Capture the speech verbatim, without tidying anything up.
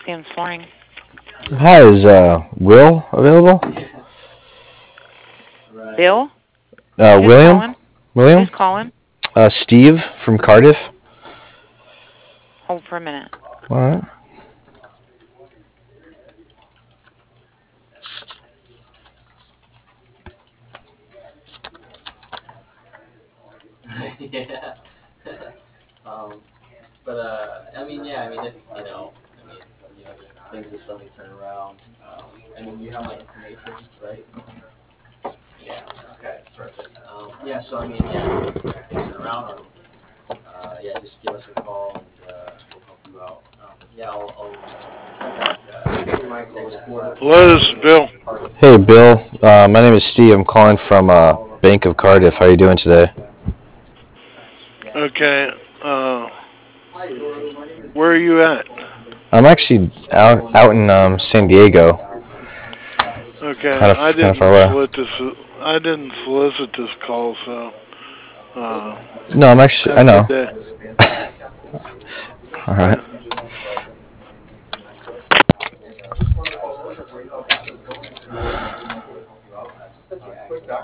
Sam Soaring. Hi, is uh, Will available? Bill? Uh, Who's William? calling? Who's William? calling? Uh, Steve from Cardiff. Hold for a minute. All right. yeah. um, but uh, I mean, yeah, I mean, if you know, I mean, you know, things are starting to turn around. Um, I mean, you have my information, right? Yeah. Okay. Perfect. Um, yeah. So I mean, yeah, if things turn around, or uh, yeah, just give us a call and uh, we'll help you out. Um, yeah, I'll, I'll check back uh, next quarter. Hello, this is Bill. Hey, Bill. Uh, my name is Steve. I'm calling from uh, Bank of Cardiff. How are you doing today? Okay, uh, where are you at? I'm actually out out in um, San Diego, Okay, kind I of kind of far didn't away. solicit this. I didn't solicit this call, so uh, No, I'm actually. I have a good know. day. All right. Bye.